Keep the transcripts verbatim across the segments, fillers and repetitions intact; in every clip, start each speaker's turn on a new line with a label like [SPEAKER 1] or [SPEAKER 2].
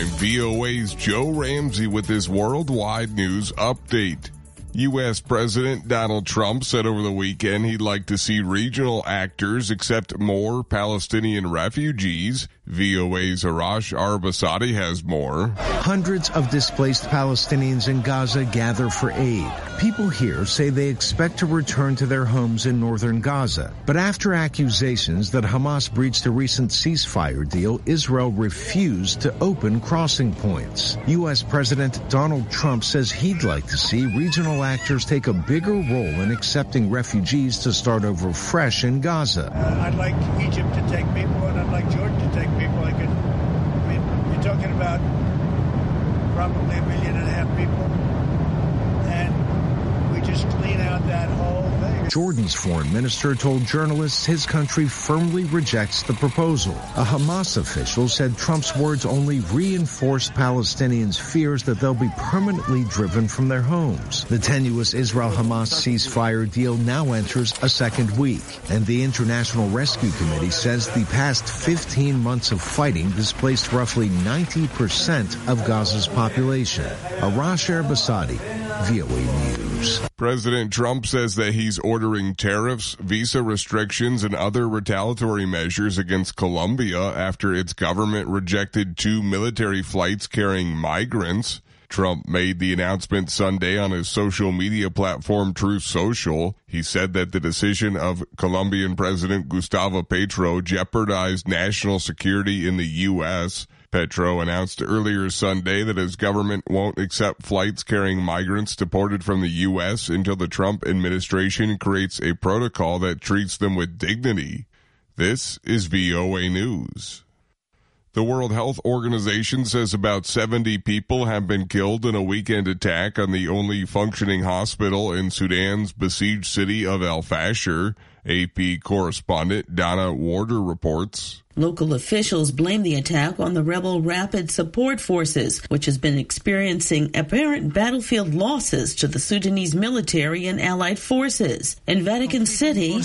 [SPEAKER 1] I'm V O A's Joe Ramsey with this worldwide news update. U S President Donald Trump said over the weekend he'd like to see regional actors accept more Palestinian refugees. V O A's Arash Arbasadi has more.
[SPEAKER 2] Hundreds of displaced Palestinians in Gaza gather for aid. People here say they expect to return to their homes in northern Gaza. But after accusations that Hamas breached a recent ceasefire deal, Israel refused to open crossing points. U S President Donald Trump says he'd like to see regional actors take a bigger role in accepting refugees to start over fresh in Gaza.
[SPEAKER 3] Uh, I'd like Egypt to take people, and I'd like Jordan to take people. I could, I mean, you're talking about probably a million and a half people, and we just clean out that whole thing.
[SPEAKER 2] Jordan's foreign minister told journalists his country firmly rejects the proposal. A Hamas official said Trump's words only reinforced Palestinians' fears that they'll be permanently driven from their homes. The tenuous Israel-Hamas ceasefire deal now enters a second week, and the International Rescue Committee says the past fifteen months of fighting displaced roughly ninety percent of Gaza's population. Arash Arbasadi, V O A News.
[SPEAKER 1] President Trump says that he's ordering tariffs, visa restrictions, and other retaliatory measures against Colombia after its government rejected two military flights carrying migrants. Trump made the announcement Sunday on his social media platform Truth Social. He said that the decision of Colombian President Gustavo Petro jeopardized national security in the U S Petro announced earlier Sunday that his government won't accept flights carrying migrants deported from the U S until the Trump administration creates a protocol that treats them with dignity. This is V O A News. The World Health Organization says about seventy people have been killed in a weekend attack on the only functioning hospital in Sudan's besieged city of El Fasher. A P correspondent Donna Warder reports.
[SPEAKER 4] Local officials blame the attack on the rebel Rapid Support Forces, which has been experiencing apparent battlefield losses to the Sudanese military and allied forces. In Vatican City,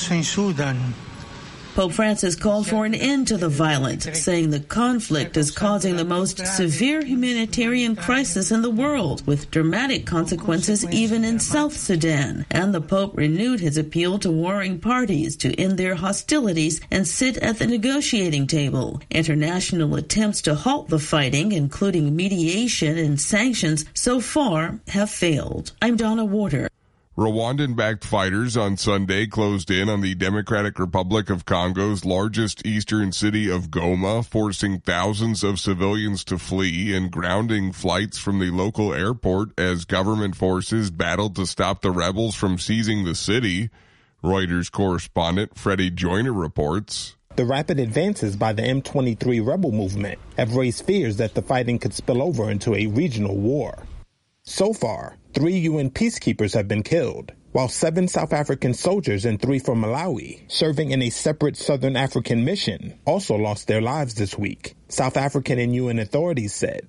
[SPEAKER 4] Pope Francis called for an end to the violence, saying the conflict is causing the most severe humanitarian crisis in the world, with dramatic consequences even in South Sudan. And the Pope renewed his appeal to warring parties to end their hostilities and sit at the negotiating table. International attempts to halt the fighting, including mediation and sanctions, so far have failed. I'm Donna Warder.
[SPEAKER 1] Rwandan-backed fighters on Sunday closed in on the Democratic Republic of Congo's largest eastern city of Goma, forcing thousands of civilians to flee and grounding flights from the local airport as government forces battled to stop the rebels from seizing the city. Reuters correspondent Freddie Joyner reports.
[SPEAKER 5] The rapid advances by the M twenty-three rebel movement have raised fears that the fighting could spill over into a regional war. So far, three U N peacekeepers have been killed, while seven South African soldiers and three from Malawi, serving in a separate Southern African mission, also lost their lives this week, South African and U N authorities said.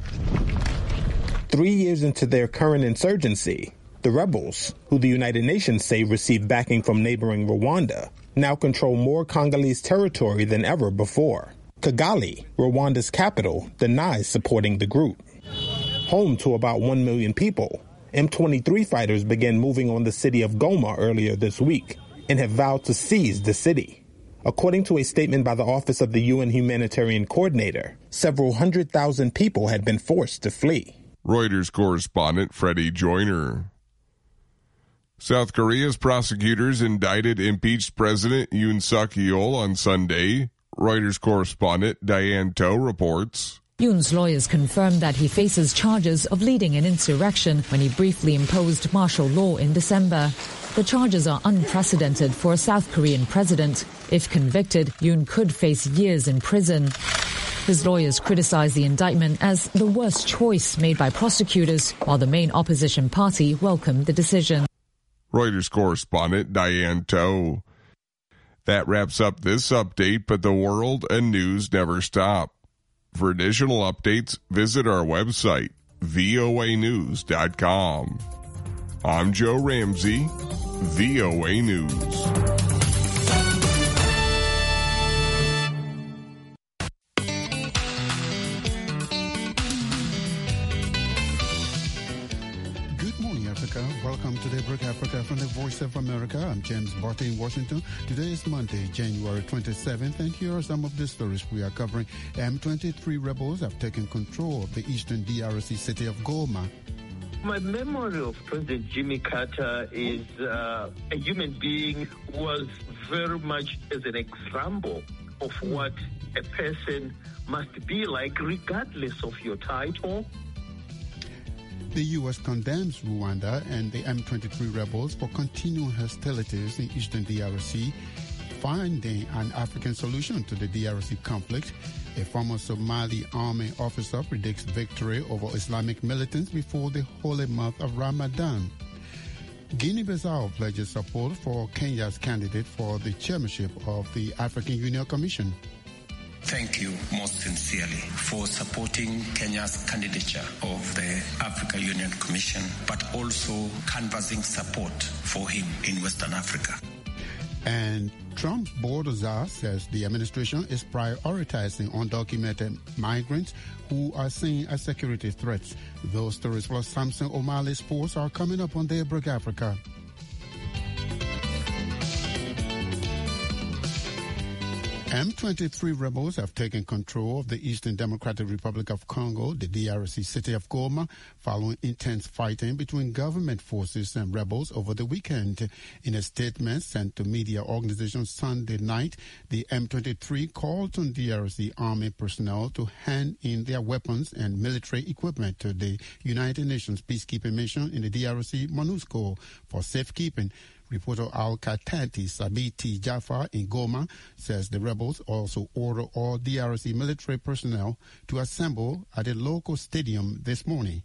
[SPEAKER 5] Three years into their current insurgency, the rebels, who the United Nations say received backing from neighboring Rwanda, now control more Congolese territory than ever before. Kigali, Rwanda's capital, denies supporting the group. Home to about one million people, M twenty-three fighters began moving on the city of Goma earlier this week and have vowed to seize the city. According to a statement by the Office of the U N Humanitarian Coordinator, several hundred thousand people had been forced to flee.
[SPEAKER 1] Reuters correspondent Freddie Joyner. South Korea's prosecutors indicted impeached President Yoon Suk-yeol on Sunday. Reuters correspondent Diane Toh reports.
[SPEAKER 6] Yoon's lawyers confirmed that he faces charges of leading an insurrection when he briefly imposed martial law in December. The charges are unprecedented for a South Korean president. If convicted, Yoon could face years in prison. His lawyers criticized the indictment as the worst choice made by prosecutors, while the main opposition party welcomed the decision.
[SPEAKER 1] Reuters correspondent Diane Toh. That wraps up this update, but the world and news never stop. For additional updates, visit our website, V O A news dot com. I'm Joe Ramsey, V O A News.
[SPEAKER 7] Daybreak Africa from the Voice of America. I'm James Barty in Washington. Today is Monday, January twenty-seventh, and here are some of the stories we are covering. M twenty-three rebels have taken control of the eastern D R C city of Goma.
[SPEAKER 8] My memory of President Jimmy Carter is uh, a human being who was very much as an example of what a person must be like regardless of your title.
[SPEAKER 7] The U S condemns Rwanda and the M twenty-three rebels for continuing hostilities in eastern D R C, finding an African solution to the D R C conflict. A former Somali army officer predicts victory over Islamic militants before the holy month of Ramadan. Guinea-Bissau pledges support for Kenya's candidate for the chairmanship of the African Union Commission.
[SPEAKER 9] Thank you most sincerely for supporting Kenya's candidature of the Africa Union Commission, but also canvassing support for him in Western Africa.
[SPEAKER 7] And Trump's border czar says the administration is prioritizing undocumented migrants who are seen as security threats. Those stories plus Samson O'Malley Sports are coming up on Daybreak Africa. M twenty-three rebels have taken control of the Eastern Democratic Republic of Congo, the D R C city of Goma, following intense fighting between government forces and rebels over the weekend. In a statement sent to media organizations Sunday night, the M twenty-three called on D R C army personnel to hand in their weapons and military equipment to the United Nations peacekeeping mission in the D R C, MONUSCO, for safekeeping. Reporter Al-Katati Sabiti Jafar in Goma says the rebels also order all D R C military personnel to assemble at a local stadium this morning.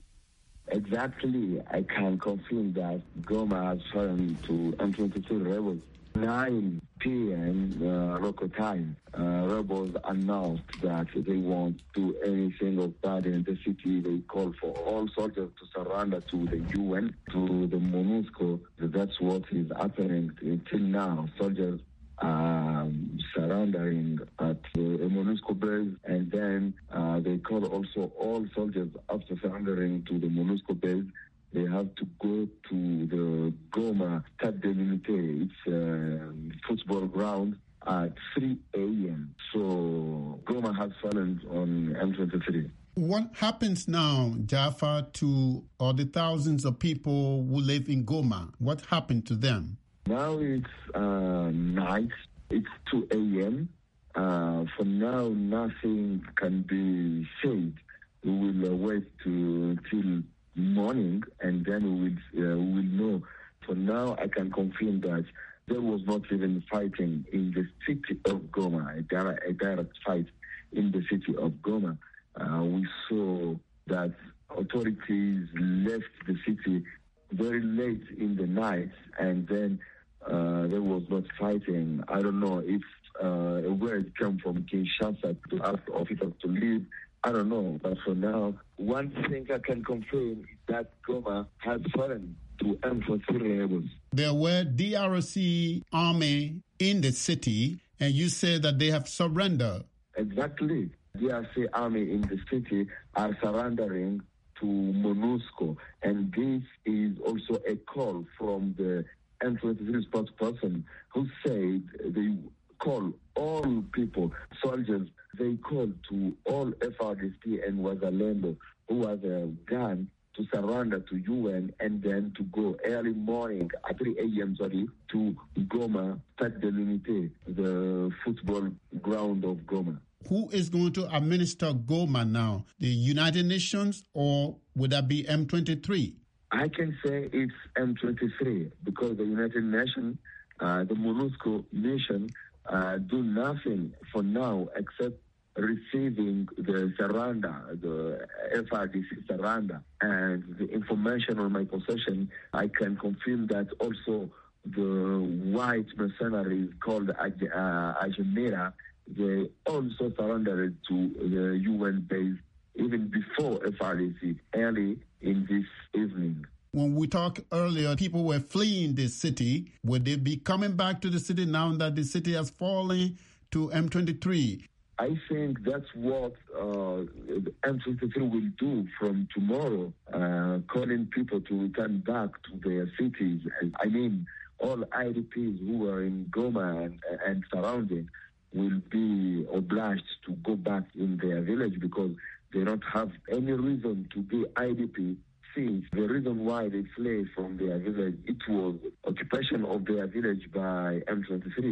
[SPEAKER 10] Exactly, I can confirm that Goma has fallen to M twenty-three rebels. nine p.m. Uh, local time, uh, rebels announced that they won't do anything of bad in the city. They call for all soldiers to surrender to the U N, to the MONUSCO. That's what is happening until now. Soldiers are surrendering at the MONUSCO base, and then uh, they call also all soldiers after surrendering to the MONUSCO base. They have to go to the Goma Stade de l'Unité. It's a football ground at three a.m. So Goma has fallen on M twenty-three.
[SPEAKER 7] What happens now, Jaffa, to all the thousands of people who live in Goma? What happened to them?
[SPEAKER 10] Now it's uh, night. It's two a.m. Uh, for now, nothing can be said. We will uh, wait to, until morning, and then we will, uh, we will know. For now, I can confirm that there was not even fighting in the city of Goma, a direct, a direct fight in the city of Goma. Uh, we saw that authorities left the city very late in the night, and then uh, there was not fighting. I don't know if uh, a word came from Kinshasa to ask officers to leave. I don't know, but for now, one thing I can confirm is that Goma has fallen to M twenty-three rebels.
[SPEAKER 7] There were D R C army in the city, and you say that they have surrendered.
[SPEAKER 10] Exactly. D R C army in the city are surrendering to MONUSCO, and this is also a call from the M twenty-three spokesperson who said they call all people, soldiers, they call to all F R D C and Wazalendo who has a gun to surrender to U N and then to go early morning at three a.m. sorry, to Goma, Stade de l'Unité, the football ground of Goma.
[SPEAKER 7] Who is going to administer Goma now? The United Nations, or would that be M twenty-three?
[SPEAKER 10] I can say it's M twenty-three because the United Nations, uh, the MONUSCO mission, uh, do nothing for now except receiving the surrender, the F R D C surrender, and the information on my possession. I can confirm that also the white mercenaries called uh, Ajimera, they also surrendered to the U N base even before F R D C, early in this evening.
[SPEAKER 7] When we talked earlier, people were fleeing the city. Would they be coming back to the city now that the city has fallen to M twenty-three?
[SPEAKER 10] I think that's what uh, M twenty-three will do from tomorrow, uh, calling people to return back to their cities. I mean, all I D Ps who are in Goma and, and surrounding will be obliged to go back in their village because they don't have any reason to be I D P. Since the reason why they fled from their village, it was occupation of their village by M twenty-three.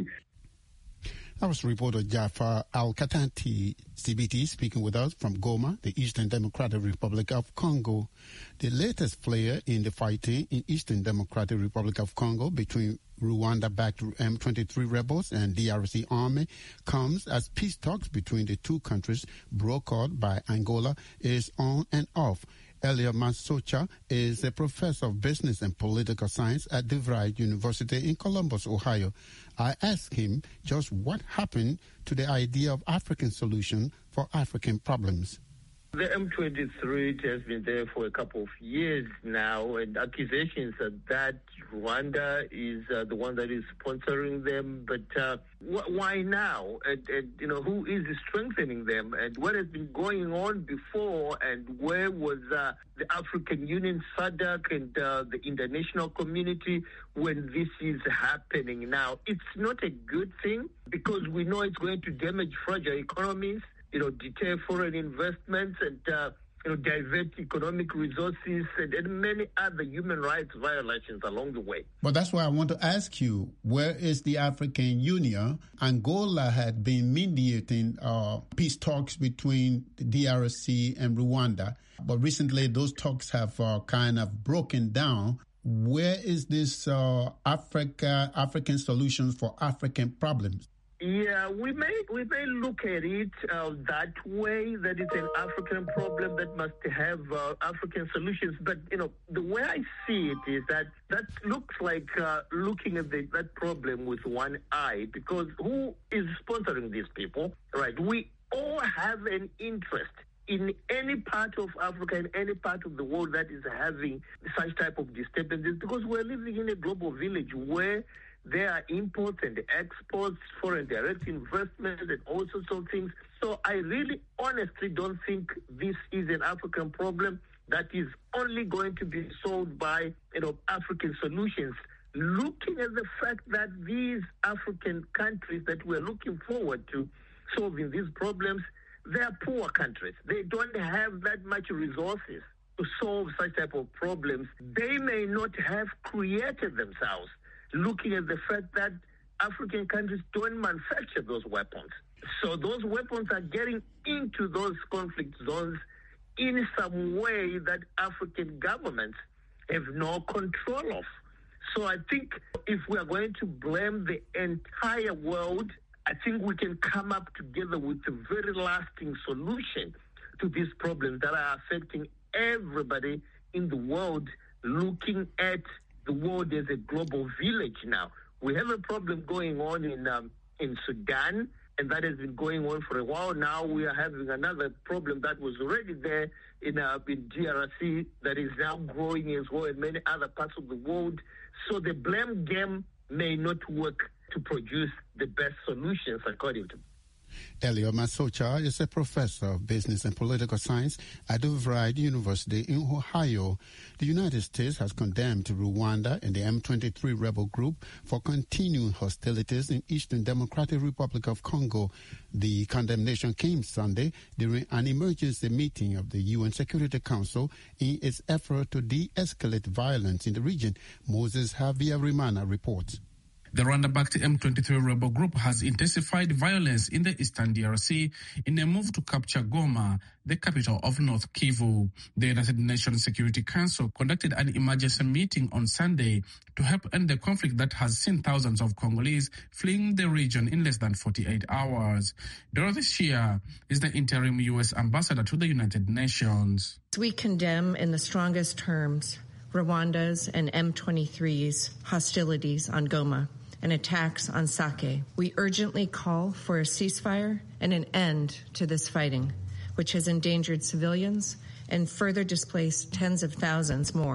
[SPEAKER 7] That was reporter Jafar Al-Katanti, C B T, speaking with us from Goma, the Eastern Democratic Republic of Congo. The latest player in the fighting in Eastern Democratic Republic of Congo between Rwanda-backed M twenty-three rebels and D R C army comes as peace talks between the two countries brokered by Angola is on and off. Elio Masocha is a professor of business and political science at DeVry University in Columbus, Ohio. I asked him just what happened to the idea of African solution for African problems.
[SPEAKER 8] The M twenty-three has been there for a couple of years now, and accusations are that Rwanda is uh, the one that is sponsoring them. But uh, wh- why now? And, and, you know, who is strengthening them? And what has been going on before? And where was uh, the African Union, S A D C, and uh, the international community when this is happening now? It's not a good thing because we know it's going to damage fragile economies, you know, deter foreign investments and, uh, you know, divert economic resources and, and many other human rights violations along the way.
[SPEAKER 7] But that's why I want to ask you, where is the African Union? Angola had been mediating uh, peace talks between the D R C and Rwanda, but recently those talks have uh, kind of broken down. Where is this uh, Africa, African solutions for African problems?
[SPEAKER 8] Yeah, we may we may look at it uh, that way, that it's an African problem that must have uh, African solutions. But, you know, the way I see it is that that looks like uh, looking at the, that problem with one eye, because who is sponsoring these people, right? We all have an interest in any part of Africa, in any part of the world that is having such type of disturbances, because we're living in a global village where there are imports and exports, foreign direct investments, and all sorts of things. So I really honestly don't think this is an African problem that is only going to be solved by, you know, African solutions. Looking at the fact that these African countries that we're looking forward to solving these problems, they're poor countries. They don't have that much resources to solve such type of problems. They may not have created themselves. Looking at the fact that African countries don't manufacture those weapons. So those weapons are getting into those conflict zones in some way that African governments have no control of. So I think if we are going to blame the entire world, I think we can come up together with a very lasting solution to these problems that are affecting everybody in the world, looking at the world as a global village now. We have a problem going on in um, in Sudan, and that has been going on for a while now. We are having another problem that was already there in, uh, in D R C that is now growing as well in many other parts of the world. So the blame game may not work to produce the best solutions, according to me.
[SPEAKER 7] Elio Masocha is a professor of business and political science at DeVry University in Ohio. The United States has condemned Rwanda and the M twenty-three rebel group for continuing hostilities in Eastern Democratic Republic of Congo. The condemnation came Sunday during an emergency meeting of the U N Security Council in its effort to de-escalate violence in the region. Moses Havia-Rimana reports.
[SPEAKER 11] The Rwanda-backed M twenty-three rebel group has intensified violence in the eastern D R C in a move to capture Goma, the capital of North Kivu. The United Nations Security Council conducted an emergency meeting on Sunday to help end the conflict that has seen thousands of Congolese fleeing the region in less than forty-eight hours. Dorothy Shea is the interim U S ambassador to the United Nations.
[SPEAKER 12] We condemn in the strongest terms Rwanda's and M twenty-three's hostilities on Goma and attacks on Sake. We urgently call for a ceasefire and an end to this fighting, which has endangered civilians and further displaced tens of thousands more.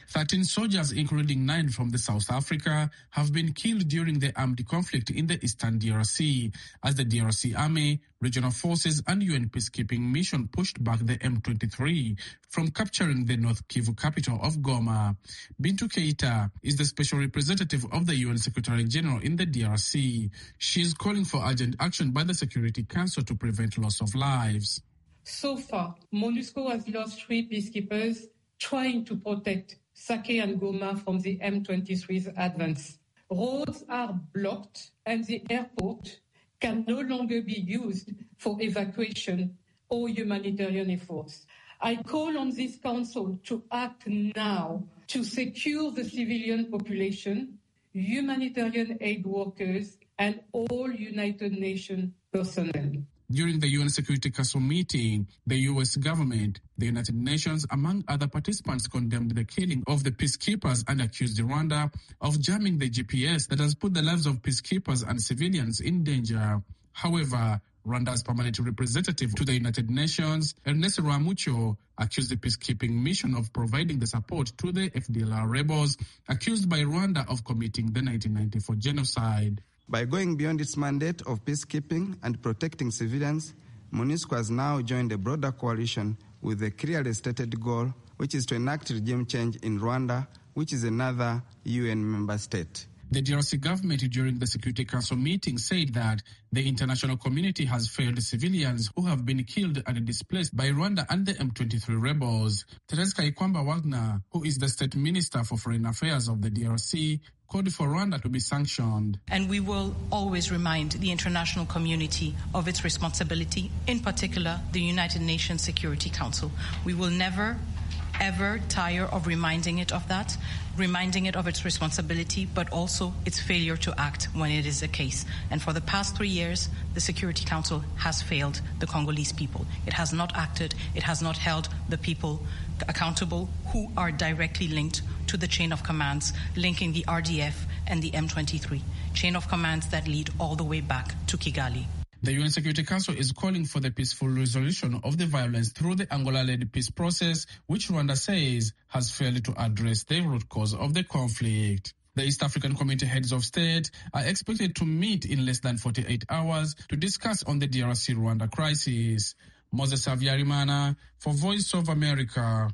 [SPEAKER 11] thirteen soldiers, including nine from the South Africa, have been killed during the armed conflict in the eastern D R C, as the D R C Army, regional forces and U N peacekeeping mission pushed back the M twenty-three from capturing the North Kivu capital of Goma. Bintu Keita is the special representative of the U N Secretary General in the D R C. She is calling for urgent action by the Security Council to prevent loss of lives.
[SPEAKER 13] So far, MONUSCO has lost three peacekeepers trying to protect Sake and Goma from the M twenty-three's advance. Roads are blocked and the airport can no longer be used for evacuation or humanitarian efforts. I call on this council to act now to secure the civilian population, humanitarian aid workers, and all United Nations personnel.
[SPEAKER 11] During the U N Security Council meeting, the U S government, the United Nations, among other participants, condemned the killing of the peacekeepers and accused Rwanda of jamming the G P S that has put the lives of peacekeepers and civilians in danger. However, Rwanda's permanent representative to the United Nations, Ernest Rwamucyo, accused the peacekeeping mission of providing the support to the F D L R rebels, accused by Rwanda of committing the nineteen ninety-four genocide.
[SPEAKER 14] By going beyond its mandate of peacekeeping and protecting civilians, MONUSCO has now joined a broader coalition with a clearly stated goal, which is to enact regime change in Rwanda, which is another U N member state.
[SPEAKER 11] The D R C government during the Security Council meeting said that the international community has failed civilians who have been killed and displaced by Rwanda and the M twenty-three rebels. Therese Kaikwamba Wagner, who is the State Minister for Foreign Affairs of the D R C, called for Rwanda to be sanctioned.
[SPEAKER 15] And we will always remind the international community of its responsibility, in particular the United Nations Security Council. We will never ever tire of reminding it of that, reminding it of its responsibility, but also its failure to act when it is the case. And for the past three years, the Security Council has failed the Congolese people. It has not acted, it has not held the people accountable who are directly linked to the chain of commands linking the R D F and the M twenty-three, chain of commands that lead all the way back to Kigali.
[SPEAKER 11] The U N Security Council is calling for the peaceful resolution of the violence through the Angola-led peace process, which Rwanda says has failed to address the root cause of the conflict. The East African Community heads of state are expected to meet in less than forty-eight hours to discuss on the D R C Rwanda crisis. Moses Avyarimana for Voice of America.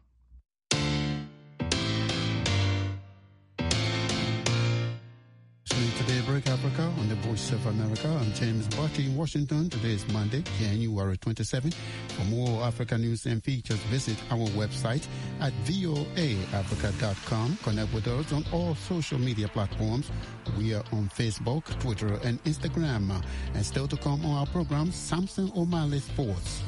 [SPEAKER 7] Today, Break Africa on the Voice of America. I'm James Barty in Washington. Today is Monday, January twenty-seventh. For more Africa news and features, visit our website at voa africa dot com. Connect with us on all social media platforms. We are on Facebook, Twitter, and Instagram. And still to come on our program, Samson O'Malley Sports.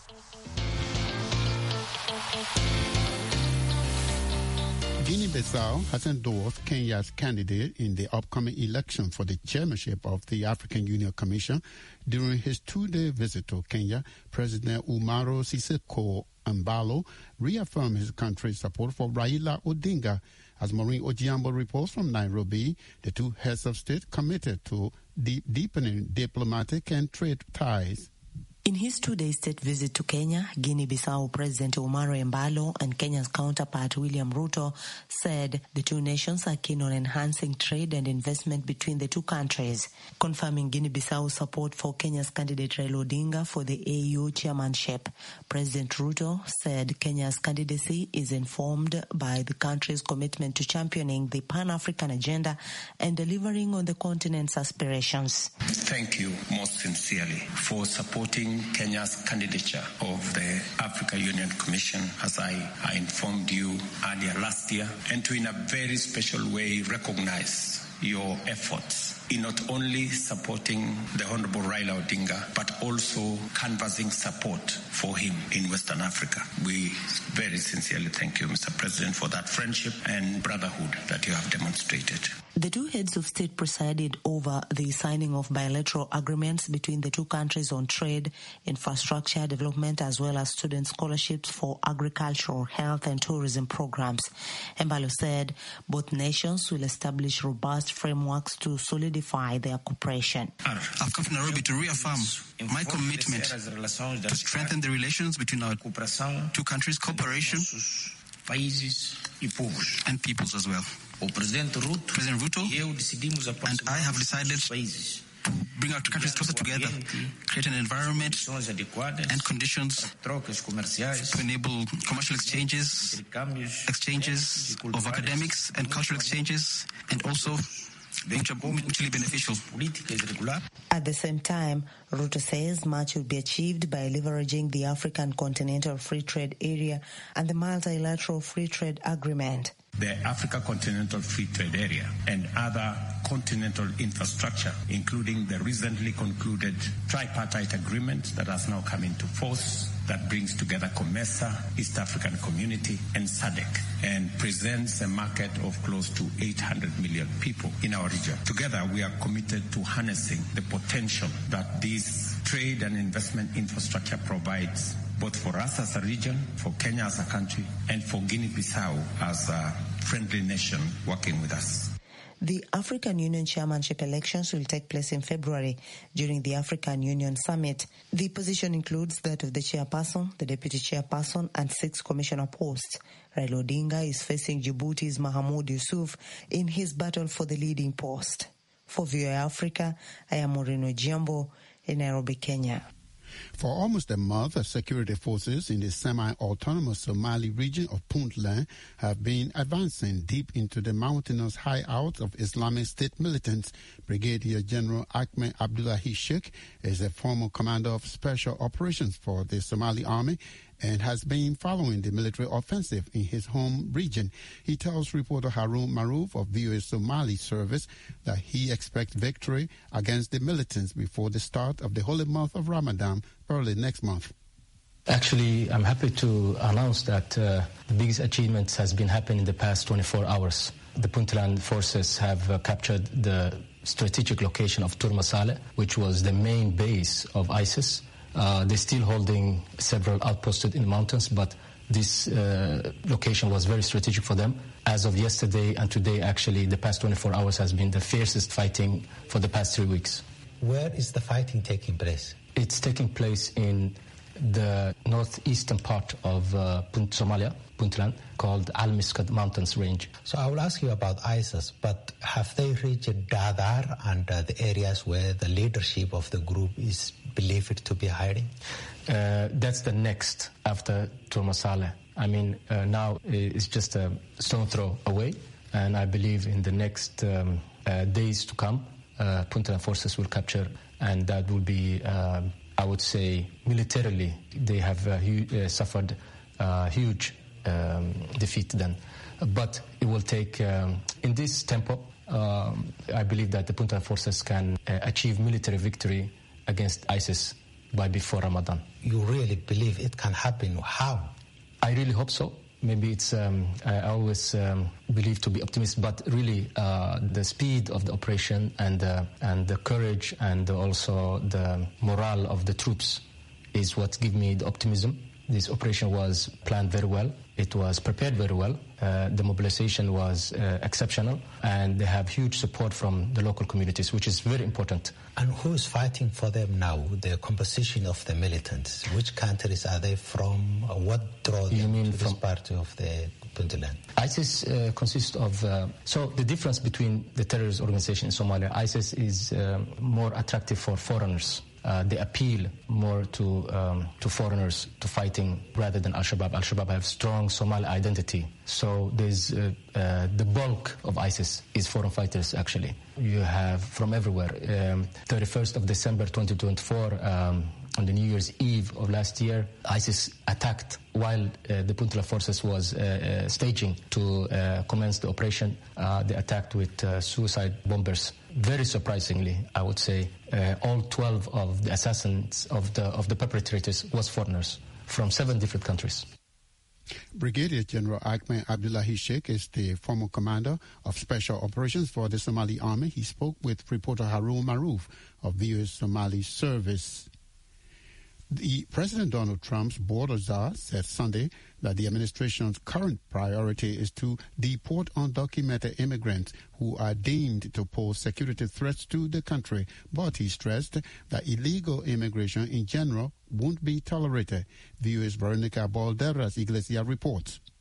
[SPEAKER 7] Guinea-Bissau has endorsed Kenya's candidate in the upcoming election for the chairmanship of the African Union Commission. During his two-day visit to Kenya, President Umaru Sissoco Embalo reaffirmed his country's support for Raila Odinga. As Maureen Ojiambo reports from Nairobi, the two heads of state committed to deep, deepening diplomatic and trade ties.
[SPEAKER 16] In his two-day state visit to Kenya, Guinea-Bissau President Umaru Embalo and Kenya's counterpart William Ruto said the two nations are keen on enhancing trade and investment between the two countries. Confirming Guinea-Bissau's support for Kenya's candidate Raila Odinga for the A U chairmanship, President Ruto said Kenya's candidacy is informed by the country's commitment to championing the Pan-African agenda and delivering on the continent's aspirations.
[SPEAKER 9] Thank you most sincerely for supporting Kenya's candidature of the Africa Union Commission, as I, I informed you earlier last year, and to in a very special way recognize your efforts in not only supporting the Honorable Raila Odinga, but also canvassing support for him in Western Africa. We very sincerely thank you, Mister President, for that friendship and brotherhood that you have demonstrated.
[SPEAKER 16] The two heads of state presided over the signing of bilateral agreements between the two countries on trade, infrastructure development, as well as student scholarships for agricultural, health, and tourism programs. Embalo said both nations will establish robust frameworks to solidify their cooperation.
[SPEAKER 17] I've come to Nairobi to reaffirm my commitment to strengthen the relations between our two countries' cooperation países y povos. And peoples as well. O Presidente Ruto, President Ruto eu decidimos and I have decided países. to bring our two countries closer together, create an environment and conditions to enable commercial exchanges, exchanges of academics and cultural exchanges, and also which are mutually beneficial.
[SPEAKER 16] At the same time, Ruto says much will be achieved by leveraging the African Continental Free Trade Area and the Multilateral Free Trade Agreement.
[SPEAKER 9] The Africa Continental Free Trade Area and other continental infrastructure, including the recently concluded tripartite agreement that has now come into force, that brings together COMESA, East African Community, and S A D C, and presents a market of close to eight hundred million people in our region. Together, we are committed to harnessing the potential that this trade and investment infrastructure provides, both for us as a region, for Kenya as a country, and for Guinea-Bissau as a friendly nation working with us.
[SPEAKER 16] The African Union chairmanship elections will take place in February during the African Union Summit. The position includes that of the chairperson, the deputy chairperson, and six commissioner posts. Raila Odinga is facing Djibouti's Mahamoud Yusuf in his battle for the leading post. For V O A Africa, I am Moreno Giambo in Nairobi, Kenya.
[SPEAKER 7] For almost a month, security forces in the semi-autonomous Somali region of Puntland have been advancing deep into the mountainous hideouts of Islamic State militants. Brigadier General Ahmed Abdullahi Sheikh is a former commander of special operations for the Somali army and has been following the military offensive in his home region. He tells reporter Harun Maruf of V O A Somali service that he expects victory against the militants before the start of the holy month of Ramadan early next month.
[SPEAKER 18] Actually, I'm happy to announce that uh, the biggest achievement has been happening in the past twenty-four hours. The Puntland forces have uh, captured the strategic location of Turmasale, which was the main base of ISIS. Uh, they're still holding several outposts in the mountains, but this uh, location was very strategic for them. As of yesterday and today, actually, the past twenty-four hours has been the fiercest fighting for the past three weeks.
[SPEAKER 19] Where is the fighting taking place?
[SPEAKER 18] It's taking place in the northeastern part of uh, Punt, Somalia, Puntland, called Al-Miskat Mountains Range.
[SPEAKER 19] So I will ask you about ISIS, but have they reached Dadar and uh, the areas where the leadership of the group is believed to be hiding?
[SPEAKER 18] Uh, that's the next after Turmasale. I mean, uh, now it's just a stone throw away, and I believe in the next um, uh, days to come, uh, Puntland forces will capture, and that will be, uh, I would say, militarily, they have uh, hu- uh, suffered uh, huge um, defeat then. But it will take, um, in this tempo, um, I believe that the Puntland forces can uh, achieve military victory against ISIS by before Ramadan.
[SPEAKER 19] You really believe it can happen? How?
[SPEAKER 18] I really hope so. Maybe it's, um, I always um, believe to be optimistic, but really uh, the speed of the operation and, uh, and the courage and also the morale of the troops is what gives me the optimism. This operation was planned very well. It was prepared very well. Uh, the mobilization was uh, exceptional, and they have huge support from the local communities, which is very important.
[SPEAKER 19] And who is fighting for them now? The composition of the militants. Which countries are they from? What draws them to this part of the Puntland?
[SPEAKER 18] ISIS uh, consists of... Uh, so the difference between the terrorist organization in Somalia, ISIS is uh, more attractive for foreigners. Uh, they appeal more to um, to foreigners to fighting rather than Al-Shabaab. Al-Shabaab have strong Somali identity. So there's uh, uh, the bulk of ISIS is foreign fighters, actually. You have from everywhere. Um, thirty-first of December twenty twenty-four, um, on the New Year's Eve of last year, ISIS attacked while uh, the Puntland forces was uh, uh, staging to uh, commence the operation. Uh, they attacked with uh, suicide bombers. Very surprisingly, I would say, uh, all twelve of the assassins of the of the perpetrators was foreigners from seven different countries.
[SPEAKER 7] Brigadier General Ahmed Abdullahi Sheikh is the former commander of special operations for the Somali army. He spoke with reporter Harun Maruf of V O A Somali service. The President Donald Trump's border czar said Sunday that the administration's current priority is to deport undocumented immigrants who are deemed to pose security threats to the country. But he stressed that illegal immigration in general won't be tolerated. V O A's Veronica Balderas Iglesias reports.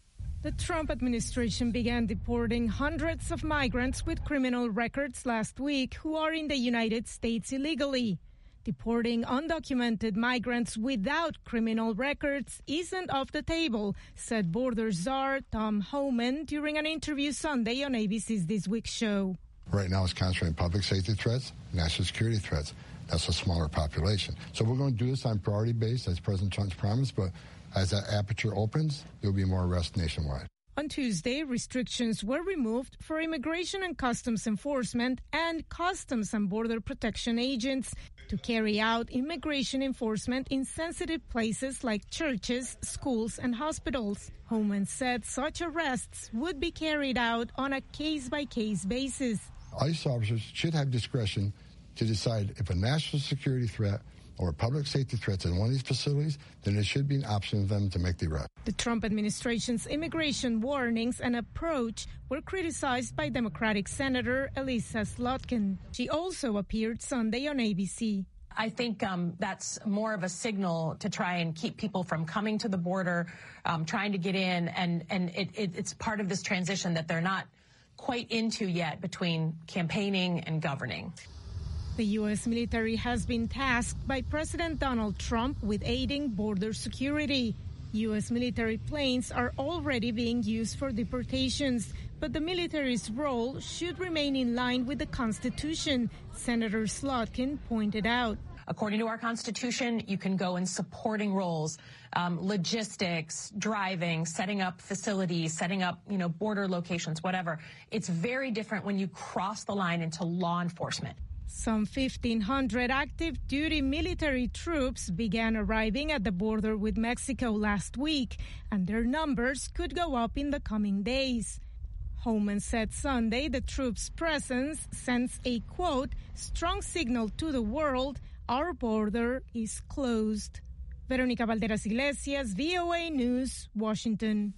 [SPEAKER 20] The Trump administration began deporting hundreds of migrants with criminal records last week who are in the United States illegally. Deporting undocumented migrants without criminal records isn't off the table, said border czar Tom Homan during an interview Sunday on A B C's This Week show.
[SPEAKER 21] Right now it's concentrating public safety threats, national security threats. That's a smaller population. So we're going to do this on priority base, as President Trump's promised, but as that aperture opens, there will be more arrests nationwide.
[SPEAKER 20] On Tuesday, restrictions were removed for Immigration and Customs Enforcement and Customs and Border Protection agents to carry out immigration enforcement in sensitive places like churches, schools, and hospitals. Homan said such arrests would be carried out on a case-by-case basis.
[SPEAKER 21] ICE officers should have discretion to decide if a national security threat or public safety threats in one of these facilities, then there should be an option for them to make the arrest.
[SPEAKER 20] The Trump administration's immigration warnings and approach were criticized by Democratic Senator Elissa Slotkin. She also appeared Sunday on A B C.
[SPEAKER 22] I think um, that's more of a signal to try and keep people from coming to the border, um, trying to get in, and, and it, it, it's part of this transition that they're not quite into yet between campaigning and governing.
[SPEAKER 20] The U S military has been tasked by President Donald Trump with aiding border security. U S military planes are already being used for deportations, but the military's role should remain in line with the Constitution, Senator Slotkin pointed out.
[SPEAKER 22] According to our Constitution, you can go in supporting roles, um, logistics, driving, setting up facilities, setting up, you know, border locations, whatever. It's very different when you cross the line into law enforcement.
[SPEAKER 20] Some fifteen hundred active duty military troops began arriving at the border with Mexico last week, and their numbers could go up in the coming days. Homan said Sunday the troops' presence sends a, quote, strong signal to the world our border is closed. Veronica Valderas Iglesias, V O A News, Washington.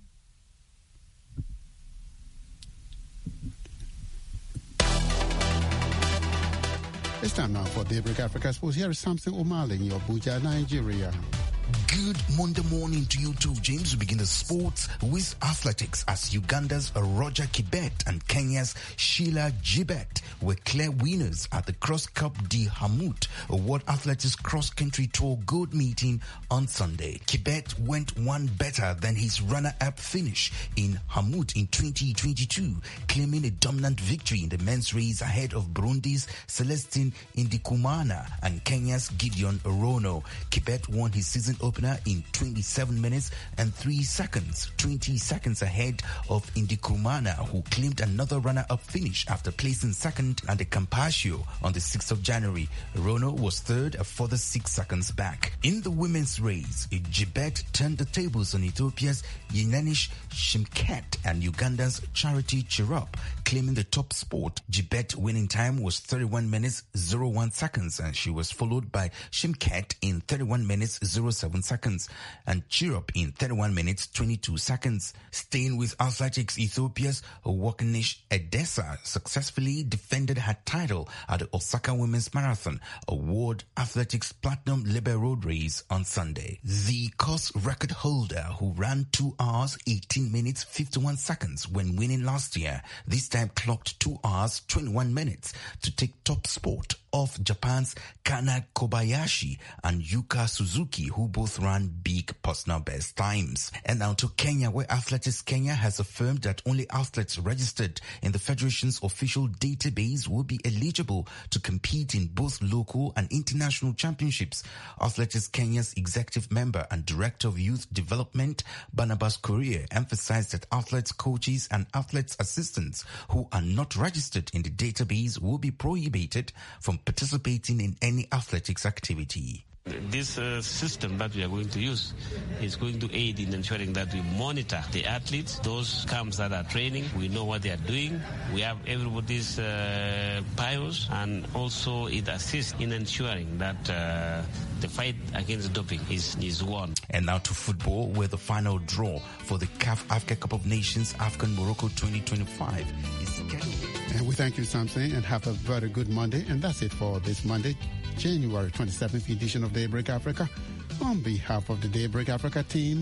[SPEAKER 7] It's time now for Daybreak Africa Sports. Here is Samson O'Malley in your Abuja, Nigeria.
[SPEAKER 23] Good Monday morning to you too, James. We begin the sports with athletics as Uganda's Roger Kibet and Kenya's Sheila Jibet were clear winners at the Cross Cup de Hamut World Athletics Cross Country Tour Gold meeting on Sunday. Kibet went one better than his runner-up finish in Hamut in twenty twenty-two, claiming a dominant victory in the men's race ahead of Burundi's Celestine Ndikumana and Kenya's Gideon Orono. Kibet won his season opener in twenty-seven minutes and three seconds, twenty seconds ahead of Ndikumana, who claimed another runner-up finish after placing second at the Campascio on the sixth of January. Rono was third, a further six seconds back. In the women's race, Jibet turned the tables on Ethiopia's Yenanish Shimket and Uganda's Charity Chirop, claiming the top spot. Jibet winning time was thirty-one minutes, zero one seconds, and she was followed by Shimket in thirty-one minutes, zero seven seconds, and Chirop in thirty-one minutes, twenty-two seconds. Staying with athletics, Ethiopia's Wakanish Edessa successfully defended her title at the Osaka Women's Marathon, a World Athletics Platinum Labor Road race on Sunday. The course record holder, who ran two hours, eighteen minutes, fifty-one seconds when winning last year, this time clocked two hours, twenty-one minutes to take top spot of Japan's Kana Kobayashi and Yuka Suzuki, who both ran big personal best times. And now to Kenya, where Athletics Kenya has affirmed that only athletes registered in the Federation's official database will be eligible to compete in both local and international championships. Athletics Kenya's executive member and director of youth development, Barnabas Korea, emphasized that athletes, coaches, and athletes assistants who are not registered in the database will be prohibited from participating in any athletics activity.
[SPEAKER 24] This uh, system that we are going to use is going to aid in ensuring that we monitor the athletes, those camps that are training. We know what they are doing. We have everybody's uh, bios, and also it assists in ensuring that uh, the fight against doping is, is won.
[SPEAKER 23] And now to football, where the final draw for the C A F Africa Cup of Nations AFCON Morocco twenty twenty-five is scheduled.
[SPEAKER 7] And we thank you, Samson, and have a very good Monday. And that's it for this Monday, January twenty-seventh edition of Daybreak Africa. On behalf of the Daybreak Africa team,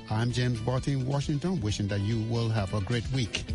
[SPEAKER 7] I'm James Barty in Washington, wishing that you will have a great week.